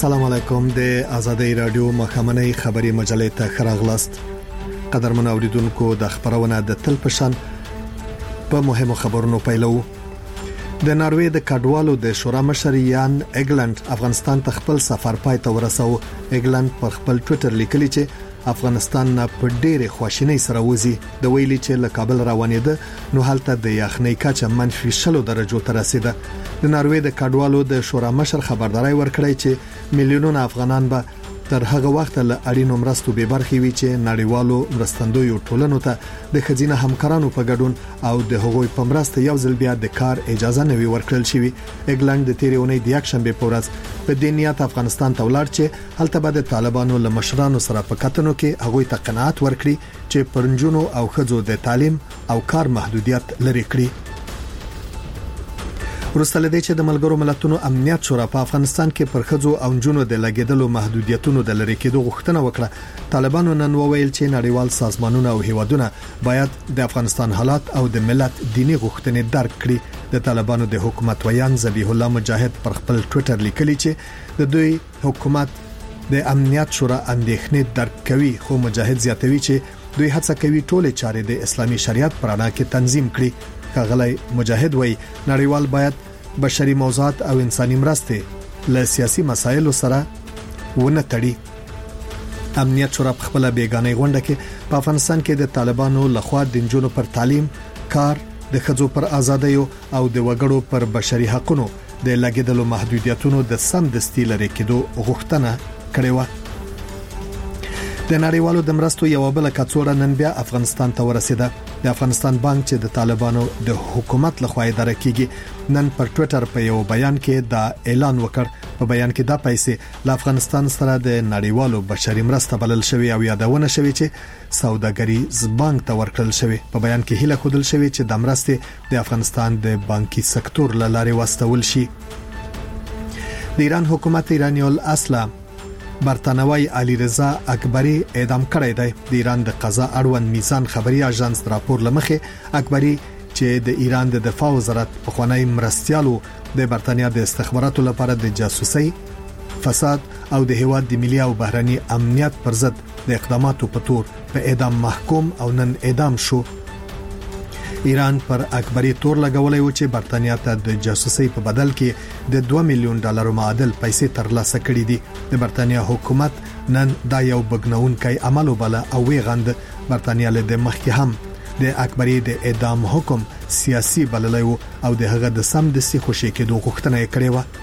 السلام علیکم د آزادۍ رادیو مخامنۍ خبري مجلې ته خراغلاست. قدرمن اوریدونکو د خبرونه د تل پشان په مهمو خبرونو پیلو. د ناروې د کډوالو د شورا مشر یان اګلند افغانستان ته خپل سفر پای ته ورسو. اګلند پر خپل ټوئیټر لیکلی چې افغانستان نه په ډېره خواشینۍ سره وځي. د ویلي چې له کابل روانېده نو هلته د یخنۍ کچه -60 درجو ته رسیده. د ناروې د کډوالو د شورا مشر خبرداري ورکړی چې میلیونونه افغانان به تر هغه وخت له اړینو مرستو به برخې وي چې نړیوالو مرستندویو ټولنو ته د خزینه همکارانو په ګډون او د هغوی په مرسته یو ځل بیا د کار اجازه نه وی ورکړل شوی. اګلند د تیرې اونۍ د یکشنبه په ورځ په دې نیت افغانستان ته ولاړ چې هلته به د طالبانو له مشرانو سره په کتنو کې هغوی ته قناعت ورکړي چې پرنجونو او خځو د تعلیم او کار محدودیت لري کړي. وروسته لدې چې د ملګرو ملتونو امنیت شورا په افغانستان کې پر خځو او جنونو د لګیدلو محدودیتونو د لری کېدو غوښتنه وکړه، طالبانو نن وویل چې نړیوال سازمانونه او هیوادونه باید د افغانستان حالات او د ملت دینی غوښتنې درک کړي. د طالبانو د حکومت ویان ذبیح الله مجاهد پر خپل ټوئیټر لیکلی چې د دوی حکومت د امنیت شورا اندېښنې درک کوي، خو مجاهد زیاتوي چې دوی هڅه کوي ټول چارې د اسلامي شریعت پر اړه کې تنظیم کړي. کاغلی مجاهد وای نړیوال باید بشري موضوعات او انساني مرستې له سیاسي مسایلو سره ونه تړي. امنیت شورا په خپل بیگانه غونډه کې په افغانستان کې د طالبانو لخوا د جنونو پر تعلیم، کار، د خځو پر ازادۍ او د وګړو پر بشري حقوقو د لګیدلو محدودیتونو د سم دستي لري کېدو غوښتنه کړې و. د نړیوالو د مرستو یو بل کڅوړه نن بیا افغانستان ته ورسیده. د افغانستان بانک چې د طالبانو د حکومت لخوا اداره کیږي نن پر ټوئیټر په یو بیان کې دا اعلان وکړ. په بیان کې دا پیسې له افغانستان سره د نړیوالو بشري مرسته بلل شوی او یادونه شوی چې سوداګری بانک ته ورکړل شوی. په بیان کې هیله خودل شوی چې د مرستې د افغانستان د بانکي سکتور له لارې واستول شي. د ایران حکومت ایرانی الاصل برتانوي علي رضا اکبری اعدام کړی دی. د ایران د قضا اړوند میزان خبري اژانس راپور لمخه اکبری چې د ایران د دفاع وزارت په خوانی مرستيالو د برتانیا د استخباراتو لپاره د جاسوسي، فساد او د هیواد د ملي او بهرني امنیت پر ضد د اقداماتو په تور په اعدام محکوم او نن اعدام شو. ایران پر اکبری تور لګولای و چې برتانیا ته د جاسوسي په بدل کې د $2 میلیون معادل پیسې ترلاسه کړې دي. د برتانیا حکومت نن دا یو بګنونکي عمل وبله او ویغند برتانیا له مخکې هم د اکبری د اعدام حکم سیاسي بللی او د هغه د سم د خوشي کېدو غوښتنه کړې و.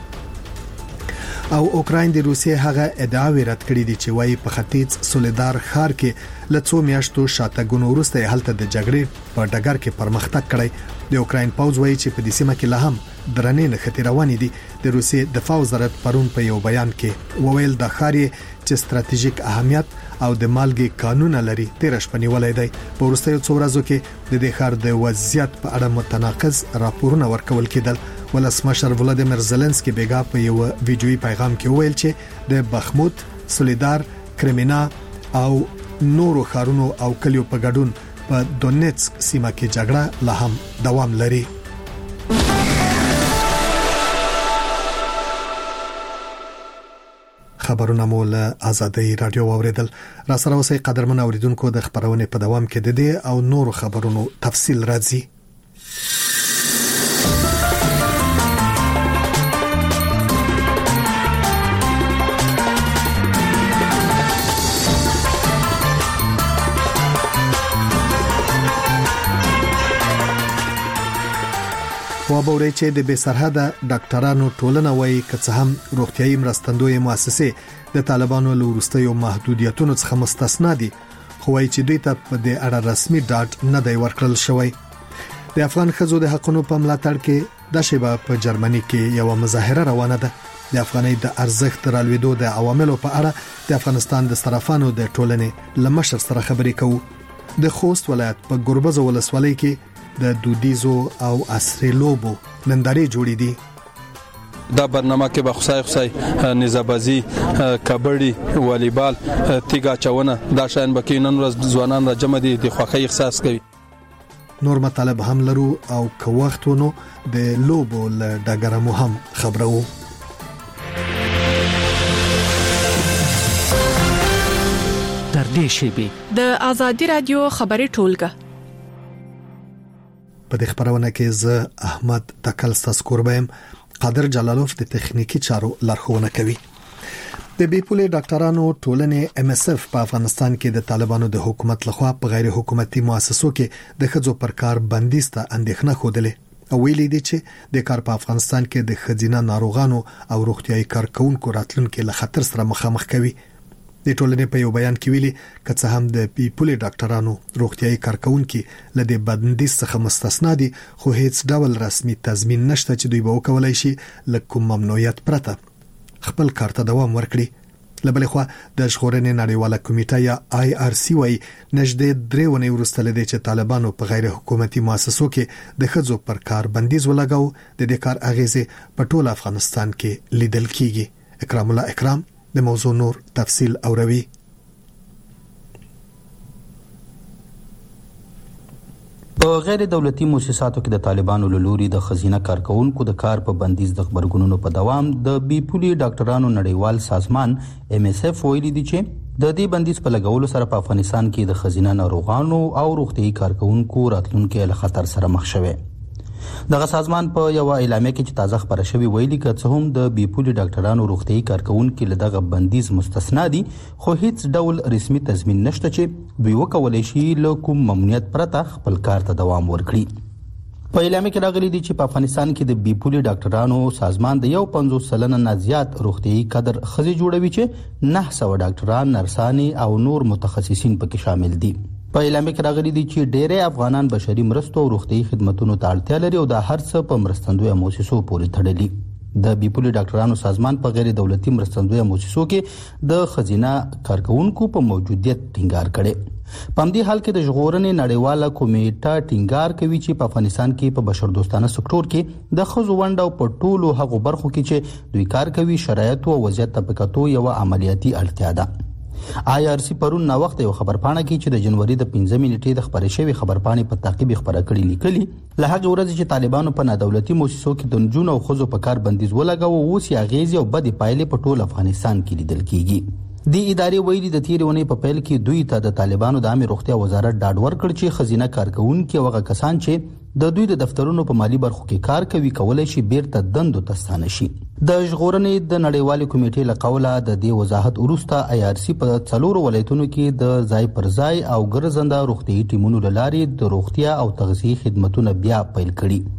او اوکراین د روسیې هغه ادعاوې رد کړې دي چې وايي په ختیځ سولیدار ښار کې لڅو میاشتو شاته ګونو وروسته هلته د جګړې په ډګر کې پرمختګ کړی. د اوکراین پوځ وايي چې په دې سیمه کې لا هم درنې نښتې روانې دي. د روسیې دفاع وزارت پرون په یو بیان کې وویل د ښار چې ستراتیژیک اهمیت او د مالګې قانون لري 13 شپه نیولای دی. په وروستیو څو ورځو کې د دې ښار د وضعیت په اړه متناقض راپورونه ورکول کېدل. ولسمشر ولادیمیر زيلنسکي بیګا په یو ویډیوي پیغام کې ویل چې د بخموت، سولیدار، کرمنا او نورو ښارونو او کلیو په ګډون په دونیتسک سیمه کې جګړه لا هم دوام لري. خبرونه مول آزادۍ رادیو اوریدل. را سره اوسئ قدرمن اوریدونکو د خبرونه په دوام کې د دې او نورو خبرونو تفصیل راځي. وابوري چې د بسرحده ډاکټرانو ټولنه وایي که څه هم روغتيایي مرستندوی مؤسسې د طالبانو له وروستیو محدودیتونو څخه مستثنا دي، خو وایي چې دوی ته په دې اړه رسمي ډاډ نه دی ورکړل شوی. د افغان ښځو د حقوقو په ملاتړ کې د شیبه په جرمني کې یو مظاهره روانه ده. د افغاني د ارزښت رالوېدو د عواملو په اړه د افغانستان د صرافانو د ټولنې لمشر سره خبرې کوو. د خوست ولایت په ګوربز ولسوالۍ کې د دودیزو او عصري لوبو نندارې جوړې دي. دا برنامه کې به خصای نزابازی، کبډي، والیبال، تیګا چونه دا شاین بکې نن ورځ ځوانان را جمع دي د خوښۍ احساس کوي. نور مطالب هم لرو او که وختونو د لوبو له ډګرمو هم خبرو. نږدې شي. د آزادي رادیو خبري ټولګه په دې خبرونه کې زه احمد تکل تاسکوربم قادر جلالوف د تخنیکی چارو لارښوونه کوي. د بیپولي ډاکټرانو ټولنې MSF په افغانستان کې د طالبانو د حکومت لخوا په غیر حکومتي مؤسسو کې د خځو پر کار بندیز ته اندېښنه خوده او ویلي دي چې د کار په افغانستان کې د خځینه ناروغانو او روغتيایي کارکونکو راتلونکو له خطر سره مخامخ کوي. د ټولنې په یو بیان کې ویلي کڅه هم د بیپولي ډاکټرانو روغتيایي کارکونکو له د بندیز څخه مستثنا دي، خو هیڅ ډول رسمي تضمین نشته چې دوی به وکولای شي له کوم ممنوعیت پرته خپل کار ته دوام ورکړي. لبلې خو د ژغورنې نړیواله کمیټه یا IRC وايي نږدې 3 ونې وروسته لدی چې طالبانو په غیر حکومتي مؤسسو کې د خځو پر کار بندیز ولګاو، د دې کار اغیزه په ټول افغانستان کې لیدل کیږي. اکرام الله اکرام د موضوع نور تفصیل اوروي. په غیر دولتي مؤسساتو کې د طالبانو له لوري د خزینه کارکونکو د کار په بندیز د خبرګونونو په دوام د بیپولي ډاکټرانو نړیوال سازمان MSF ویلي دي چې د دې بندیز په لګولو سره په افغانستان کې د خزینه ناروغانو او روغتيایي کارکونکو راتلونکو له خطر سره مخ شوي. دغه سازمان په یو اعلامیه کې چې تازه خبره شوی ویلي چې هم د بیپولي ډاکټرانو روغتيایي کارکونکو له دغه بندیز مستثنا دي، خو هیڅ ډول رسمي تضمین نشته چې دوی وکولای شي له کوم ممنوعیت پرته خپل کار ته دوام ورکړي. په اعلامیه کې راغلي دي چې په افغانستان کې د بیپولي ډاکټرانو سازمان د 50 سلنه نه زیات روغتيایي کادر خزي جوړوي چې 900 ډاکټران، نرساني او نور متخصصین پکې شامل دي. په اعلامیه کې راغلي دي چې ډېری افغانان بشري مرستو او روغتيایي خدماتو ته اړتیا لري او د هر څه په مرستندوی مؤسسو پورې تړلي. د بیپولي ډاکټرانو سازمان په غیر دولتي مرستندوی مؤسسو کې د خزینه کارکونکو په موجودیت ټینګار کړي. په همدې حال کې د ژغورنې نړیواله کمیټه ټینګار کوي چې په افغانستان کې په بشر دوستانه سکتور کې د خزو ونډه په ټولو هغو برخو کې چې دوی کار کوي شرایط او وضعیت ته پکاتو یو عملیاتي اړتیا ده. IRC پرون نا وخت یو خبرپاڼه کې چې د جنوري د 15 نیټې د خبرې شوی خبرپاڼې په تعقیب خبره کړې لیکلي له هغه ورځې چې طالبانو په نادولتي مؤسسو کې د نجونو او ښځو په کار بندیز ولګاوه، اوس یې اغیزې او بدې پایلې په ټول افغانستان کې لیدل کیږي. د ادارې ویلي د تیرې ونې په پیل کې دوی ته د طالبانو د عامه روغتیا وزارت ډاډ ورکړ چې خزینه کارکونکو هغه کسان چې د دوی د دفترونو په مالی برخو کې کار کوي کولای شي بیرته دندو ته ستانه شي. د ژغورنې د نړیوالې کمیټې له قوله د دې وضاحت وروسته IRC په 4 ولایتونو کې د ځای پر ځای او ګرځنده روغتيایي ټیمونو لارې د روغتیا او تغذیه خدماتونه بیا پیل کړي.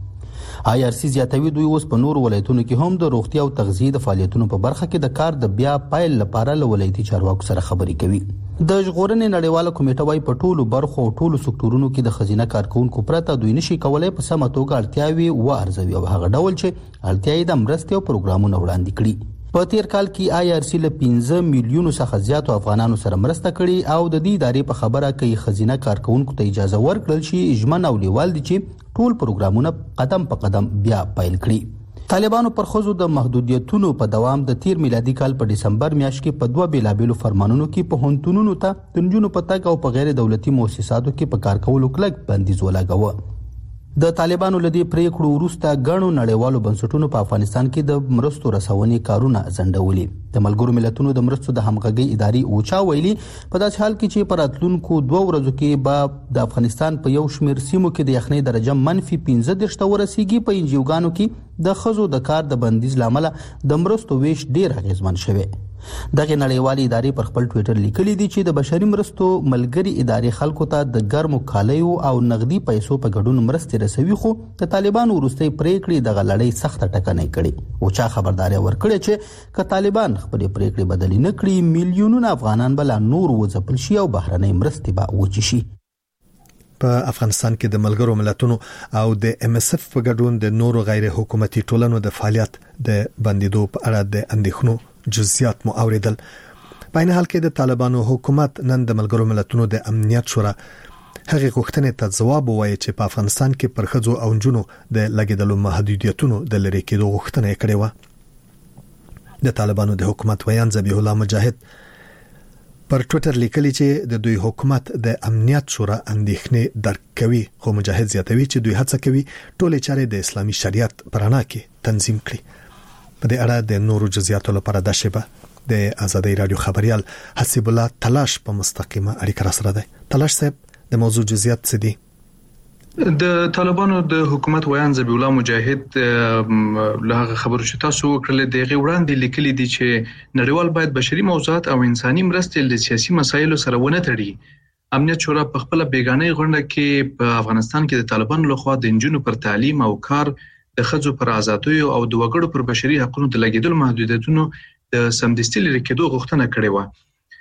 IRC زیاتوي دوی اوس په نور ولایتونو کې هم د روغتیا او تغذیه د فعالیتونو په برخه کې د کار د بیا پایل لپاره له ولایتي چارواکو سره خبرې کوي. د ژغورنې نړیواله کمیټه وايي په ټولو برخو او ټولو سکتورونو کې د خزینه کارکونکو پرته دوی نشي کولای په سمه توګه اړتیاوي و ارزوي او هغه ډول چې اړتیاوي د مرستې او پروګرامونو وړاندې کړي. په تیر کال کې IRC له 15 میلیونو څخه زیات افغانانو سره مرسته کړې او د دې ادارې په خبره کوي خزینه کارکونکو ته اجازه ورکړل شي ژمن او لیوال دي چې ټول پروګرامونه قدم په قدم بیا پیل کړي. طالبانو پر خزو د محدودیتونو په دوام د تیر میلادي کال په دسمبر میاشت کې په 2 بیلابېلو فرمانونو کې په هنتونونو ته د نجونو په تګ او په غیر دولتي مؤسساتو کې په کار کولو کلک بندیز ولګاوه. د طالبانو لدی پریکړو وروسته غنو نړیوالو بنسټونو په افغانستان کې د مرستو رسونې کارونه ځنډولي. د ملګرو ملتونو د مرستو د همغږي ادارې اوچا ویلي په داسې حال کې چې پر اتلونکو 2 ورځو کې به د افغانستان په یو شمیر سیمو کې د یخنۍ درجه -15 ته ورسیږي. په انجیوګانو کې د خزو د کار د بندیز لامل د مرستو ویش ډیر اغیزمن شوی. دغه نړیوالې ادارې پر خپل ټوئیټر لیکلي دي چې د بشري مرستو ملګری ادارې خلکو ته د ګرمو کالیو او نغدي پیسو په ګډون مرستې رسوي، خو د طالبانو وروستۍ پریکړې دغه لړۍ سخت ټکنۍ کړي او چا خبرداري ورکړي چې که طالبان خپل پریکړې بدلی نه کړي میلیونونه افغانان بل نور وځپل شي او بهرنۍ مرستې به وچی شي. په افغانستان کې د ملګرو ملتونو او د MSF په ګډون د نورو غیر حکومتي ټولنو د فعالیت د بندیدو په اړه د اندېښنو جزئیات مو اوریدل. په عین حال کې د طالبانو حکومت نن د ملګرو ملتونو د امنیت شورا هغه غوښتنې ته ځواب ووایي چې په افغانستان کې پر ښځو او نجونو د لګیدلو محدودیتونو د لری کېدو غوښتنه کړې و. د طالبانو د حکومت ویان ذبیح الله مجاهد پر ټوئیټر لیکلی چې د دوی حکومت د امنیت شورا اندېښنې درک کوي، خو مجاهد زیاتوي چې دوی هڅه کوي ټولې چارې د اسلامي شریعت پر رڼا کې تنظیم کړي. په دې اړه د نورو جزئیاتو لپاره د شبه د آزادۍ رادیو خبريال حسیب الله تلاش په مستقیمه اړیکه را سره ده. تلاش صاحب د موضوع جزئیات څه دي؟ د طالبانو د حکومت ویان ذبیح الله مجاهد له خبرو چې تاسو وکړل دغه وړاندې لیکلي دي چې نړیوال باید بشري موضوعات او انساني مرستې له سیاسي مسایلو سره ونه تړي. امنیت شورا په خپل بیگانه غونډه کې په افغانستان کې د طالبانو لخوا د انجونو پر تعلیم او کار، د ښځو پر آزادۍ او د وګړو پر بشري حقوقو د لګیدلو محدودیتونو د سمدستي لري کېدو غوښتنه کړې و.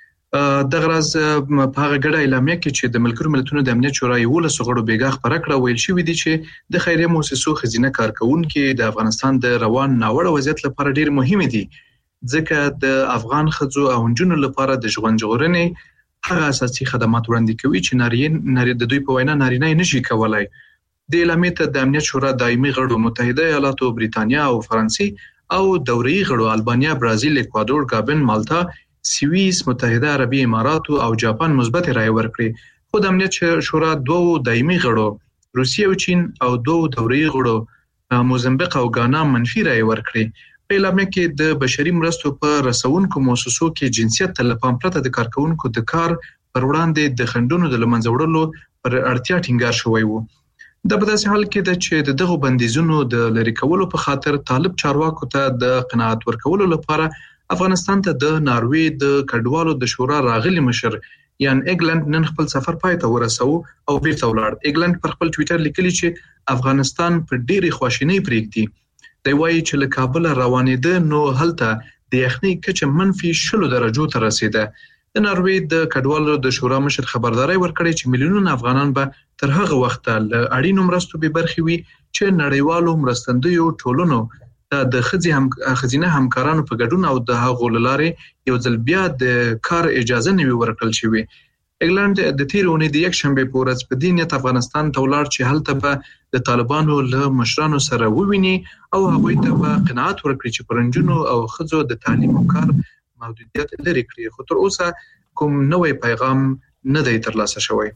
د غرض په هغه ګډه اعلامیه کې چې د ملګرو ملتونو د امنیت شورا یو له غړو بیګا خبره کړه، ویل شوی دی چې د خیریه مؤسسو خزینه کارکونکو د افغانستان د روان ناوړه وضعیت لپاره ډیر مهم دي، ځکه د افغان ښځو او نجونو لپاره د ژوند ژغورنې هغه اساسي خدمات وړاندې کوي چې نارینه د دوی په وینا نارینه نشي کولای. د اعلامیه ته د امنیت شورا دایمي غړو متحده ایالاتو، بریتانیا او فرانسې او دوري غړو البانیا، برازیل، اکوادور، گابن، مالتا، سوئیس، متحده عربی امارات او جاپان مثبت رائے ورکړي. خو د امنیت شورا دوه دایمي غړو روسیه او چین او دوه دوري غړو موزمبیق او غانا منفي رائے ورکړي. په اعلامیه کې د بشري مرستو په رسونکو مؤسسو کې جنسیت ته لپاره پرته د کارکونکو د کار پر وړاندې د خندونو د لمنځه وړلو پر اړتیا ټینګار شوی وو. د په داسې حال کې د چې دغه بندیزونو د لری کولو په خاطر طالب چارواکو ته د قناعت ورکولو لپاره افغانستان ته د ناروی د کډوالو د شورا راغلي مشر یان ایګلند نن خپل سفر پای ته ورسو او بیرته ولاړ. ایګلند پر خپل ټوئیټر لیکلی چې افغانستان په ډېری خواشینۍ پریږدي. دی وایي چې له کابل روانېده نو هلته د یخنۍ کچه منفي 10 درجو ته رسیده. د ناروی د کډوالو د شورا مشر خبرداري ورکړي چې میلیونونه افغانان به تر هغه وخت له اړینو مرستو به برخې وي چې نړیوالو مرستندویو ټولنو د خزینه همکارانو په ګډون او د هغو لارې یو ځل بیا د کار اجازه نوي ورکړل شوی. انګلند د تیرونې د یک شنبه په ورځ په دینیت افغانستان ته ولاړ چې هلته به د طالبانو له مشرانو سره وویني او هغوی ته به قناعت ورکړي چې پرنجونو او ښځو د تعلیم او کار محدودیت لري کړی. خو تر اوسه کوم نوې پیغام نه دی ترلاسه شوی.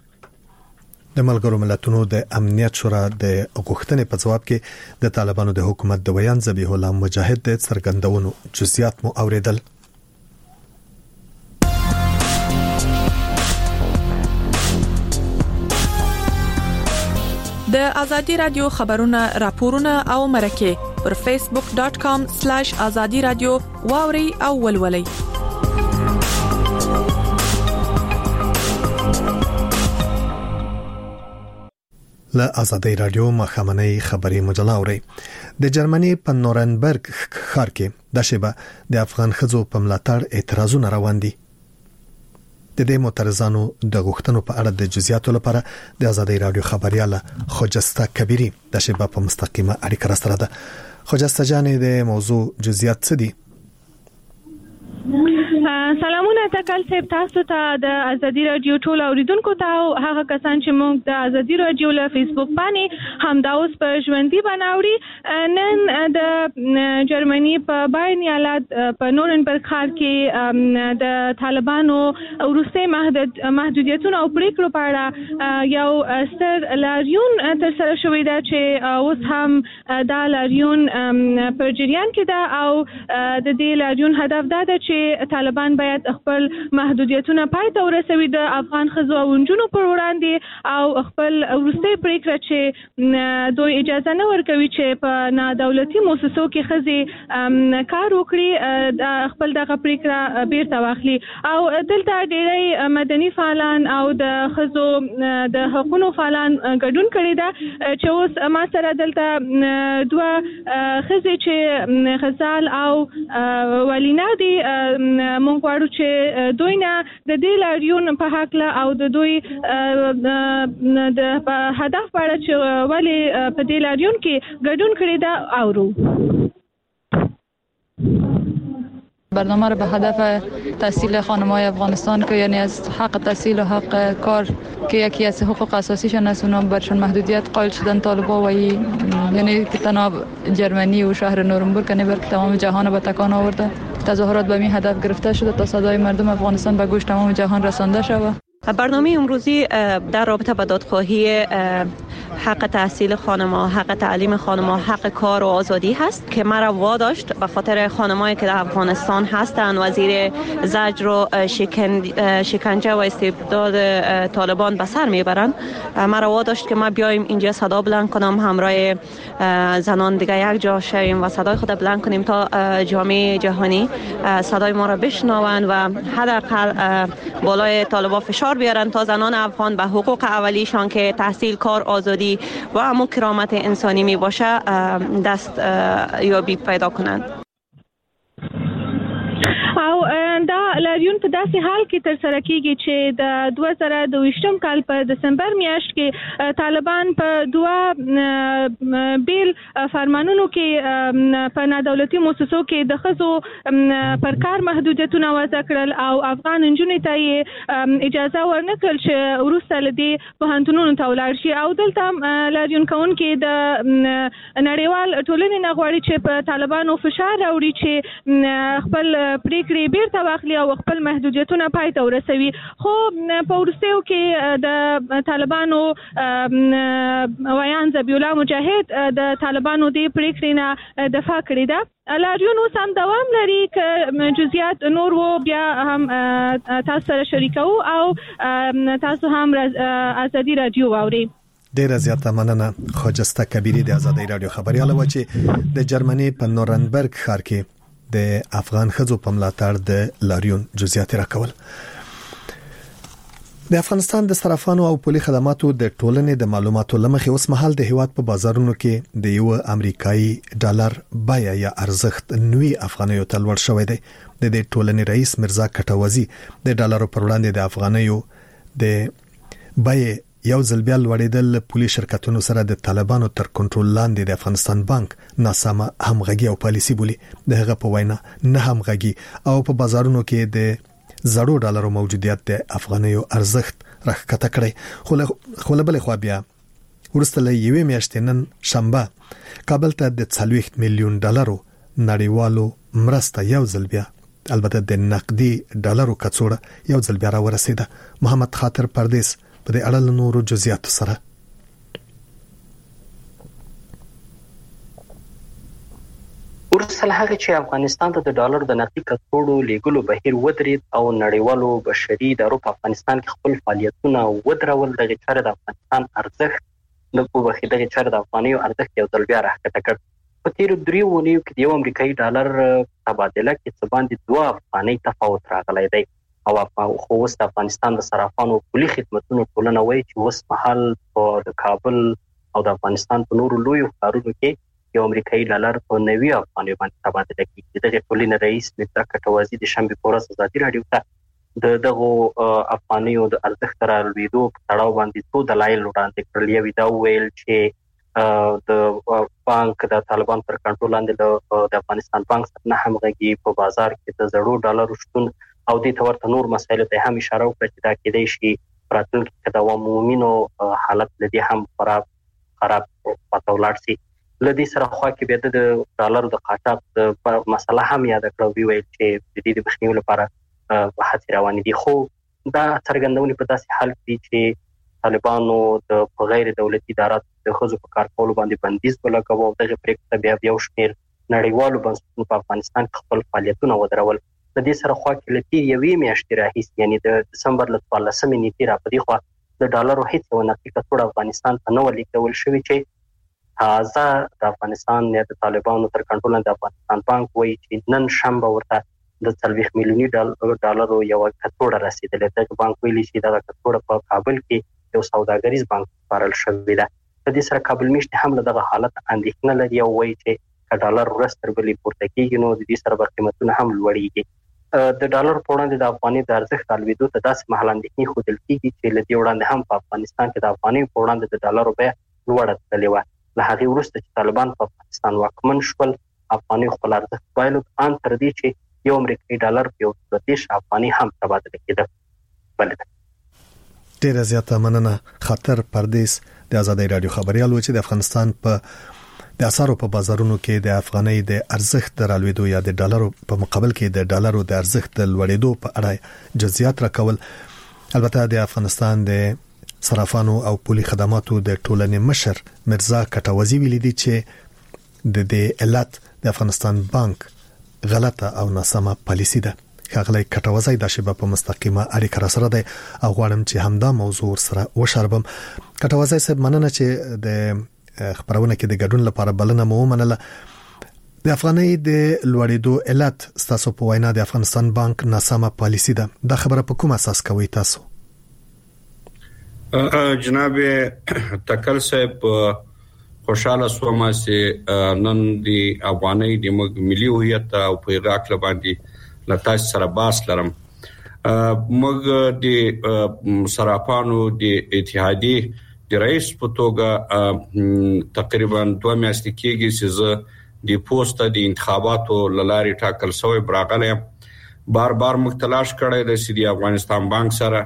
د ملګرو ملتونو د امنیت شورا د غوښتنې په جواب کې د طالبانو د حکومت د ویان ذبیح الله مجاهد د څرګندونو جزئیات مو اوریدل. د آزادی رادیو خبرونه، راپورونه او مرکه پر facebook.com/azadi radio واوري او ولولي. له آزادۍ رادیو مخامنۍ خبري مجله اوري. د جرمني په نورنبرګ ښار کې د شبه د افغان ښځو په ملاتړ اعتراضونه روان دي. د دې معترضانو د غوښتنو په اړه د جزئیاتو لپاره د آزادۍ رادیو خبرياله خوجسته کبيري د شبه په مستقیمه اړیکه سره ده. خوجسته جانې د موضوع جزئیات څه دي؟ سلامونه تکل صاحب، تاسو ته د آزادۍ رادیو ټول اوریدونکو ته او هغه کسان چې موږ د آزادۍ رادیو له فیسبوک باندې همدا اوس په ژوندۍ بناوړي. نن د جرمني په باین ایالت په نورنبرګ ښار کې د طالبانو وروستي محدودیتونو او پریکړو په اړه یو ستر لاریون تر سره شوی دی چې اوس هم دا لاریون په جریان کې ده او د دې لاریون هدف دا ده چې طالبان باید خپل محدودیتونه پای ته ورسوي د افغان ښځو او نجونو پر وړاندې او خپل وروستي پریکړه چې دوی اجازه نه ورکوي چې په نادولتي مؤسسو کې ښځې کار وکړي خپل دغه پریکړه بیرته واخلي. او دلته ډېری مدني فعالان او د ښځو د حقوقو فعالان ګډون کړي ده چې اوس ما سره دلته دوه ښځې چې غزال او ولینا دي مونږ غواړو چې دوی نه د دې لاریون په حق له او د دوی د هدف په اړه چې ولې په دې لاریون کې ګډون کړي ده اورو. برنامه را به هدف تحصیل خانم‌های افغانستان که یعنی از حق تحصیل و حق کار که یکی از حقوق اساسیشان است اونا برشان محدودیت قائل شدن طالبا و یعنی که تنها جرمنی و شهر نورنبرگ که بلکه تمام جهان به تکان آورده. تظاهرات به این هدف گرفته شده تا صدای مردم افغانستان به گوش تمام جهان رسانده شود. برنامه امروزی در رابطه با دادخواهی حق تحصیل خانم‌ها، حق تعلیم خانم‌ها، حق کار و آزادی هست که مرا واداشت به خاطر خانمایی که در افغانستان هستند و زیر زجر و شکنجه و استبداد طالبان به سر میبرند. مرا واداشت که ما بیایم اینجا صدا بلند کنم، همراه زنان دیگه یک جا شویم و صدای خود بلند کنیم تا جامعه جهانی صدای ما را بشنوند و حداقل بالای طالبان فشار بیارن تا زنان افغان به حقوق اولیشان که تحصیل، کار، آزادی و همون کرامت انسانی می باشه دست یابی پیدا کنند. او دا لاریون په داسې حال کې تر سره کیږي چې د 2022 کال په دسمبر میاشت کې طالبان په دوه بیل فرمانونو کې په نادولتي مؤسسو کې د ښځو پر کار محدودیتونه وضع کړل او افغان نجونې ته اجازه ورنکړل چې وروسته له دې پوهنتونونو ته ولاړ شي. او دلته لاریون کوونکي د نړیوال ټولنې نه غواړي چې په طالبانو فشار راوړي چې خپل پریکړې بیرته واخلي او خپل محدودیتونه پای ته ورسوي. خو په وروستیو کې د طالبانو ویان ذبیح الله مجاهد د طالبانو د پریکړې نه دفاع کړې ده. لاریون اوس هم دوام لري که جزئیات نور وو بیا هم تاسو سره شریکو او تاسو هم ازادي رادیو واوري. ډیره زیاته مننه. خواجسته کبیری د ازادي رادیو خبريال و چې د جرمني په نورنبرګ ښار کې د افغان ښځو په ملاتړ د لاریون جزئیات راکول. د افغانستان د صرافانو او پولي خدماتو د ټولنې د معلوماتو لمخې اوس مهال د هیواد په بازارونو کې د یو امریکایي ډالر بیه یا ارزښت 90 افغانیو ته لوړ شوی دی. د دې ټولنې رئیس مرزا کټوازی د ډالرو پر وړاندې د افغانیو د بیه یو ځل بیا لوړېدل پولي شرکتونو سره د طالبانو تر کنټرول لاندې د افغانستان بانک ناسمه همغږي او پالیسي بولی. د هغه په وینا نه همغږي او په بازارونو کې د زړو ډالرو موجودیت د افغانیو ارزښت راښکته کړی. خو له بلې خوا بیا ورسته له یوې میاشتې نن شنبه کابل ته د 40 میلیون ډالرو نړیوالو مرسته یو ځل بیا البته د نقدي ډالرو کڅوړه یو ځل بیا را ورسېده. محمد خاطر پردیس په دې اړه نورو جزئیات سره ورسره هغه چې افغانستان ته د ډالر د نقدي کڅوړو لیږلو بهیر ودرېد او نړیوالو بشري ادارو په افغانستان کې خپل فعالیتونه ودرول، دغه چاره د افغانستان ارزښت د په دغه چاره د افغانیو ارزښت یو ځل بیا راښکته کړ. په تیر 3 اونیو کې د یو امریکایي ډالر تبادله کې څه باندې 2 افغاني تفاوت راغلی دی او خو اوس د افغانستان د صرافانو پولي خدماتو ټولنه وایي چې اوس مهال په د کابل او د افغانستان په نورو لویو ښارونو کې یو امریکایي ډالر په 90 افغانیو باندې تبادله کیږي. دغه ټولنې رئیس مرزا کټوازی د شنبه په ورځ ازادي رادیو ته دغه افغانیو د ارزښت رالوېدو په تړاو باندې څو دلایل وړاندې کړل. یو دا ویل چې د بانک د طالبان تر کنټرول لاندې د افغانستان بانک سره نه همغږي، په بازار کې د زړو ډالرو شتون او د تورته نور مسایل ته هم اشاره وکړه چې دا کېدای شي راتلونکي کې د عمومینو حالت لدی هم خراب پاتې ولاړ شي. لدی سره خو کې به د ډالرو د قاچاق د مسله هم یاد کړو ویل چې د دې مخنیوي لپاره هڅې روانې دي. خو دا څرګندونه په داسې حال کې چې طالبانو د غیر دولتي ادارات د خزو په کار کولو باندې بندیز ولګاوه او دغه پریکړه بیا یو شمېر نړیوالو بنسټونو په افغانستان کې خپل فعالیتونه ودرول. د دې سره خو کې لتی یوې میاشتې راهیسې یعنی د دسمبر ل 14مې نیټې را پدې خو د ډالرو هیڅ یو نقدي کڅوړه افغانستان ته نه ولیکل شوی چې تازه د افغانستان یا د طالبانو تر کنټرول لاندې افغانستان بانک وایي چې نن شنبه ورته د 40 میلیوني ډالرو یو کڅوړه رسیدلې. د بانک ویلي چې دا کڅوړه په کابل کې یو سوداګریز بانک سپارل شوې ده. د دې سره کابل میشته هم دغه حالت اندېښنه لري او وایي چې ډالر ورستر بلې پورته کېږي نو د دې سره به قیمتونه هم لوړېږي. د ډالر په وړاندې د افغاني د ارزښت رالوېدو ته داسې مهال اندېښنې ښودل کېږي چې له دې وړاندې هم په افغانستان کې د افغاني په وړاندې د ډالرو بیه لوړه تللې وه. له هغې وروسته چې طالبان په افغانستان واکمن شول افغاني خپل ارزښت بایلود ان تر دې چې یو امریکایي ډالر په 30 افغاني هم تبادله کېده. بله ډیره زیاته مننه. خاطر پردیس د ازادي رادیو خبريال و چې د افغانستان په د اسعارو په بازارونو کې د افغانۍ د ارزښت رالوېدو یا د ډالرو په مقابل کې د ډالرو د ارزښت لوړېدو په اړه جزئیات راکول. البته د افغانستان د صرافانو او پولي خدماتو د ټولنې مشر مرزا کټوازی ویلي دی چې د دې علت د افغانستان بانک غلطه او ناسمه پالیسی ده. خغلی کټوازی د شباب په مستقیمه اړیکه سره ده او غواړم چې همدا موضوع سره وشربم. کټوازی صاحب مننه چې د خبرونه کې د ګډون لپاره بلنه مو ومنله. د افغاني د لوړېدو علت تاسو په وینا د افغانستان بانک ناسمه پالیسی ده. دا خبره په کوم اساس کوي تاسو؟ جناب تکل صاحب خوشاله سوم چې نن د افغاني د ملي هویت او پیغاک لباندې لتاس سره باس لرم. موږ د صرافانو د اتحادیې د رئیس په توګه تقریبا 2 میاشتې کېږي چې زه د پوسټ د انتخاباتو لارې ټاکل شوی براغله بار موږ تلاش کړی د سیدي افغانستان بانک سره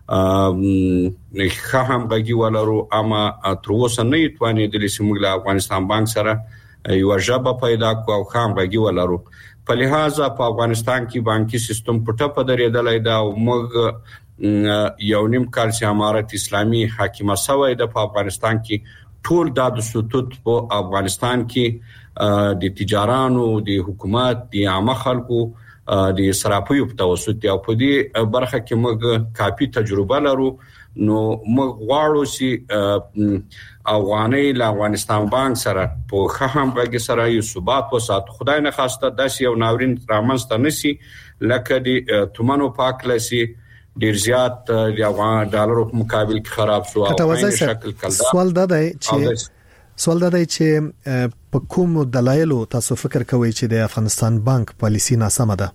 نه هم غږی ولرو اما تر اوسه نه یتواني د لسمګل افغانستان بانک سره یو ژبه پیدا کو او هم غږی ولرو. په لحاظه په افغانستان کې بانکي سیستم پټه پدریدلای دا او موږ یو نیم کال چې امارت اسلامي حاکمه شوی د افغانستان کې ټول د سطوت په افغانستان کې د تجارانو د حکومت د عامه خلکو د صرافیو په توسط او په دې برخه کې موږ کافي تجربه لرو. نو موږ غواړو چې افغاني له افغانستان بانک سره په خهم غږی سره یو ثبات وسات خدای نه خواسته داسې یو ناورین رامنځته نشي لکه د تومانو پاکلسي ډیر زیات د افغان ډالرو په مقابل کې خراب شو او په شکل کله سوال دا دی چې په کوم دلایلو تاسو فکر کوئ چې د افغانستان بانک پالیسی ناسمه ده؟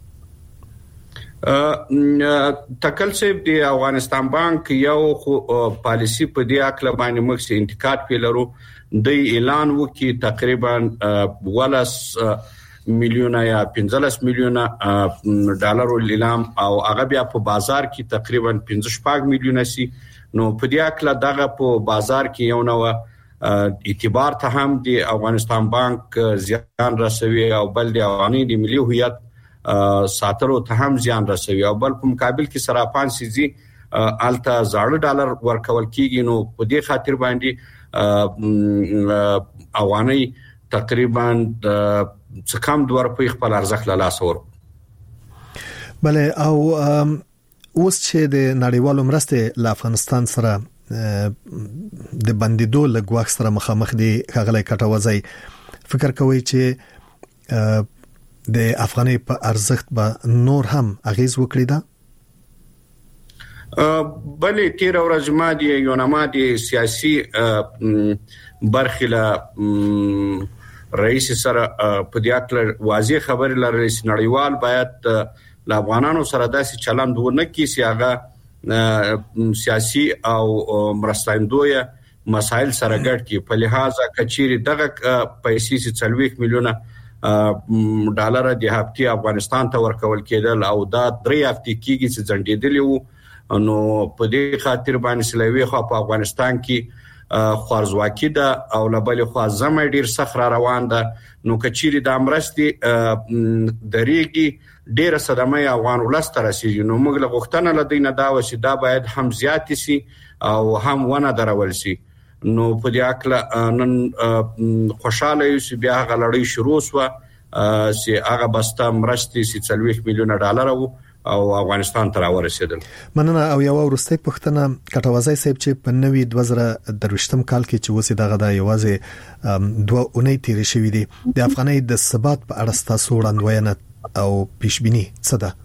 تکل صاحب د افغانستان بانک یو پالیسی په دې اکل باندې موږ سي انتقاد پیلرو د اعلان وکي تقریبا 12 میلیونه یا 15 میلیونه ډالر لیلام او هغه بیا په بازار کې تقریبا 15 میلیونه سي. نو په دې اکل دغه په بازار کې یو نو اعتبار ته هم د افغانستان بانک زیان رسوي او بل د افغاني د ملي هویت ساتلو ته هم زیان رسوي او بل په مقابل کې صرافان سيزي الته زاړه ډالر ورکول کیږي. نو په دې خاطر باندې افغاني تقریبا څه کم 2 روپۍ خپل ارزښت له لاس ور. بله او اوس چې د نړیوالو مرستې له افغانستان سره د بندیدو لګواخ سره مخامخ دي خغلی کټوازی فکر کوي چې د افغاني په ارزښت به نور هم اغیز وکړي دا؟ بلې تیر ورځ ما دی یو نامه دی سیاسي برخله رئیس سره په دې اړه واضح خبر لري چې نړیوال باید له افغانانو سره داسې چلند ونه کړي چې هغه سیاسي او مرستندوی مسائل سره ګډ کی. په لحاظه کچيري دغه پیسې چې 40 میلیونه ډالر د هفتي افغانستان ته ورکول کېدل او دا 3 هفتې کېږي چې ځنډېدلی وو. نو په دې خاطر باندې سلوي خو په افغانستان کې خوارزواکي ده او لبل خو زمای ډیر سخت روان ده. نو کچيري د امرستي دریږي ډیره صدمه افغان ولست رسیږي. نو موږ له غوښتنه لدینه دا و چې دا باید هم زیات شي او هم ونه درول شي. نو په دې اکل نن خوشاله یو چې بیا غلړی شروع شو چې هغه بسته مرستي 40 میلیونه ډالر او افغانستان ته راورسېدل. مننه. او یو ورسته پښتنه کټوازی صاحب چې په 2023م کال کې چې وسه دغه د یوازې 2 اونۍ تیر شوې دي د افغاني د ثبات په اړه تاسو وړاندوینه او پیشبینی څه ده؟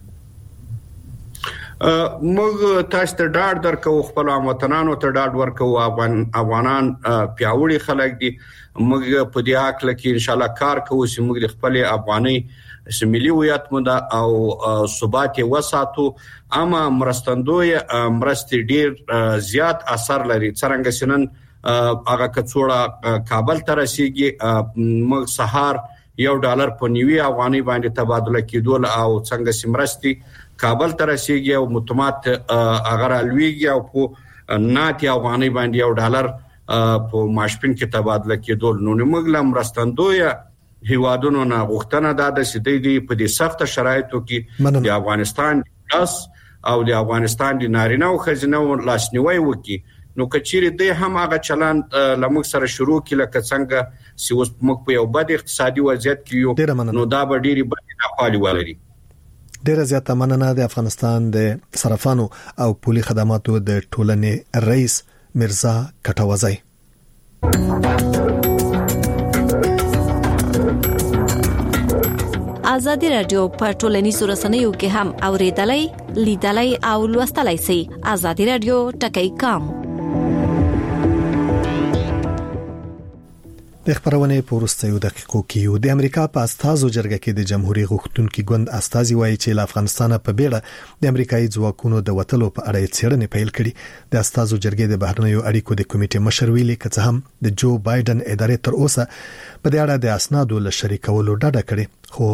موږ تاسو ته ډاډ درکو خپل وطنانو ته ډاډ ورکو افغانان پیاوړي خلک دي. موږ په دې حق لکه ان شاء الله کار کوو چې موږ خپل افغاني ملي هویت مده او ثبات وساتو. اما مرستندوی مرستې ډیر زیات اثر لري. څنګه سنن هغه کڅوړه کابل ته رسیږي موږ سهار $1 په نیوي افغاني باندې تبادله کیدول او څنګه سمرستي کابل ته رسیږي او متمات اگر الویږي او په ناتي افغاني باندې $1 په ماشپین کې تبادله کیدول. نو موږ لم رستندوی هیوادونو نه غوښتنه ده چې د دې په دې سخت شرایطو کې د افغانستان لاس او د افغانستان د نارینه او خزینه لاسنیوي وکي نو کچيري د هم هغه چلان لمغ سره شروع کله څنګه سیوس موږ په یو بد اقتصادي وضعیت کې یو نو دا به ډيري بد ناخوالي ولري. ډیره زیاته مننه د افغانستان د صرافانو او پولي خدماتو د ټولنې رئیس مرزا کټوازی. ازادي رادیو په ټولنیزو رسنیو کې هم اوریدلای، لیدلای او لوستلای شئ. ازادي رادیو ټکی کام. د خبرونه په وروستیو دقیقو کې د امریکا په استازو جرګه کې د جمهوریت غوښتونکو ګوند استازي وایي چې له افغانستان په بیړه د امریکایي ځواکونو د وټلو په اړه څېړنې پیل کړي. د استازو جرګې د بهرنیو اړیکو د کمیټې مشر ویلي چې هم د جو بایدن ادارې تر اوسه په دې اړه د اسنادو له شریکولو ډډه کړې، خو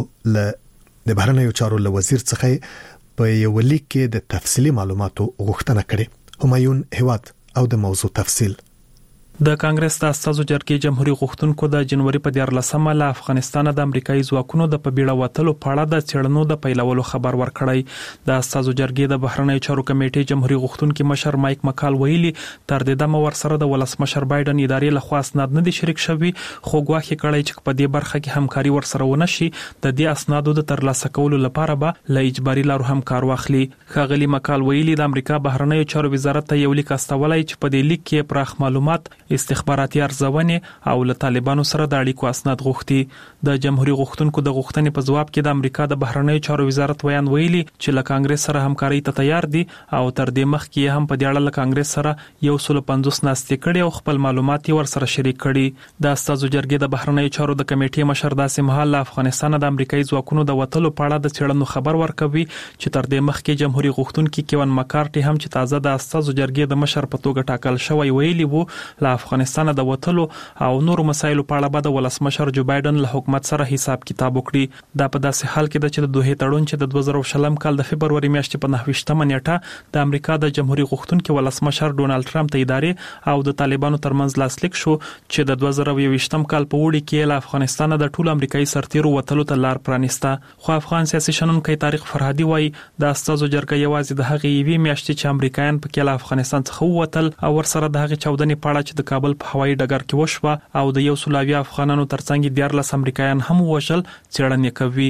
د بهرنیو چارو له وزیر څخه په یو لیک کې د تفصیلي معلوماتو غوښتنه کړې. همایون هواد او د موضوع تفصیل. د کانګرس د استازو جرګې جمهوریت غوښتونکو د جنوري په 14مه له افغانستان د امریکایي ځواکونو د پبیړه وټلو په اړه د څېړنو د پیلولو خبر ورکړی. د استازو جرګې د بهرنیو چارو کمیټې جمهوریت غوښتونکو مشر مایک مکال ویلي تر دې دمه ورسره د ولسمشر بایدن ادارې له خوا اسناد نه دي شریک شوي، خو ګواښ کړی چې په دې برخه کې همکاري ورسره ونشي د دې اسنادو د ترلاسه کولو لپاره به له اجباري لارو هم کار واخلي. ښاغلي مکال ویلي د امریکا بهرنیو چارو وزارت ته یو لیک استولای چې په دې لیک کې پراخ معلومات، استخباراتي ارزونې او له طالبانو سره د اړیکو اسناد غوښتي. د جمهوریت غوښتونکو د غوښتنې په جواب کې د امریکا د بهرنیو چارو وزارت ویان ویلي چې له کانګرس سره همکاري ته تیار دي او تر دې مخکې هم په دې اړه له کانګرس سره 150 ناستې کړي او خپل معلومات ورسره شریک کړي. د استازو جرګې د بهرنیو چارو د کمیټې مشر داسې مهال له افغانستان د امریکایي ځواکونو د وټلو په اړه د څېړنو خبر ورکوي چې تر دې مخکې جمهوریت غوښتونکو کیون مکارټي هم چې تازه د استازو جرګې د مشر په توګه ټاکل شوی ویلي وو له افغانستان د وټلو او نورو مسایلو په اړه به د ولسمشر جو بایدن له حکومت سره حساب کتاب وکړي. دا په داسې حال کې چې د دوه تړون چې د 2020 کال د فبرवरी میاشتې په 29مه نیټه د امریکا د جمهوریت غوښتونکو ولسمشر ډونالد ټرمپ ته ادارې او د طالبانو ترمنځ لاسلیک شو چې د 2020 کال په وړي کې له افغانستان د ټول امریکایي سرتیرو وټلو ته لار پرانیسته. خو افغان سیاسي شنونکي طارق فرهادي وایي د استازو جرګې یوازې د هغې یوې میاشتې چې امریکایان په کې له افغانستان څخه ووتل او ورسره د هغې چاودنې په اړه چې د کابل په هوایي ډګر کې وشوه او د 100 افغانانو ترڅنګ 14 امریکایان هم وژل څېړنې کوي.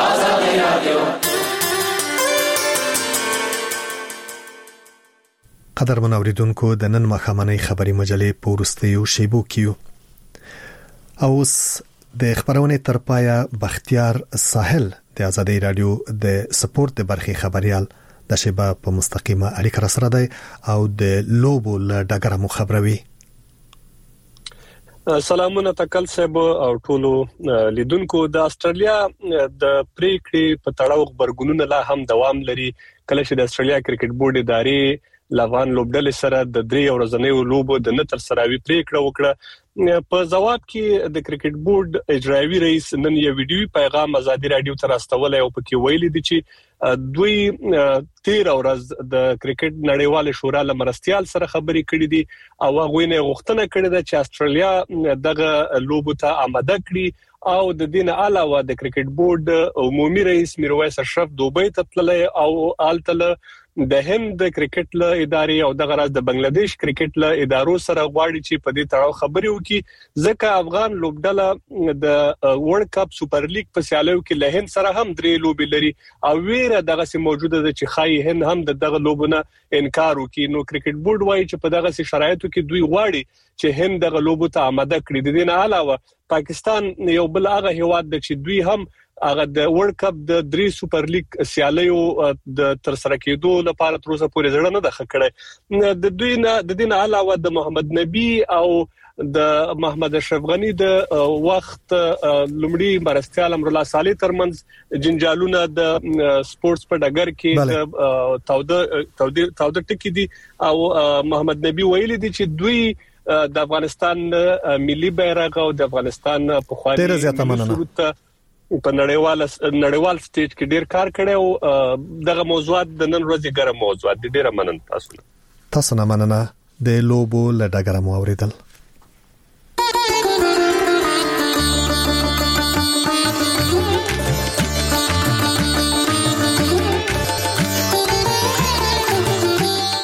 قدرمن اوریدونکو د نن مخامنۍ خبري مجلې په وروستیو شیبو کې اوس د خبرونه تر پایا بختیار ساحل د ازادي رادیو د سپورت د برخي خبريال د شیبه په مستقیمه اړیکه سره دی او د لوبو له ډګر مو خبروي. سلامونه تکل صاحب او ټولو لیدونکو. د استرالیا د پریکړې په تړاو خبرګونونه لا هم دوام لري کله چې د استرالیا کرکټ بورډ ادارې لافان لوبډل سره د 3 ورځنیو لوبو د نتر سراوي پریکړه وکړه. په جواب کې د کرکټ بورډ اجرایوي رئیس نن یو ویډیوي پیغام ازادي رادیو ته راستولای او پکې ویلي دي چې دوی 13 ورځ د کرکټ نړیوال شورا لمرستيال سره خبري کړې دي او هغه نه غوښتنه کړې ده چې استرالیا دغه لوبو ته آماده کړي او د دین علاوه د کرکټ بورډ عمومي رئیس میرویس اشرف دوبۍ ته تللی او آلتله د هند د کرکټ له ادارې او د غراز د بنگلاديش کرکټ له ادارو سره غواړي چې په دې تړاو خبري وکړي ځکه افغان لوبډله د ورلد کپ سوپر لیګ په سیالیو کې له هند سره هم 3 لوبي لري او ویره دغه سي موجوده ده چې خای هند هم دغه لوبونه انکار وکړي. نو کرکټ بورډ وایي چې په دغه سي شرایطو کې دوی غواړي چې هند دغه لوبو ته آماده کړي. د دې نه علاوه پاکستان یو بل هغه هیواد د چې دوی هم هغه د ورلد کپ د 3 سوپر لیګ سیالیو د تر سره کېدو لپاره تر اوسه پورې ځړنه نه ده خکړه. د دوی نه د دین علاوه د محمد نبی او د محمد اشرف غنی د وخت لومړی مرستيال امر الله صالح ترمنځ جنجالونه د سپورتس په ډګر کې تاوده ټکی دي او محمد نبی ویلي دي چې دوی د افغانستان ملي بیرغ او د افغانستان په خواني په نړیوال سټیج کې ډیر کار کړی او دغه موضوعات د نن ورځې ګرم موضوعات دي. ډیر مننه تاسو نه مننه د لوبو له ډګر مو اوریدل.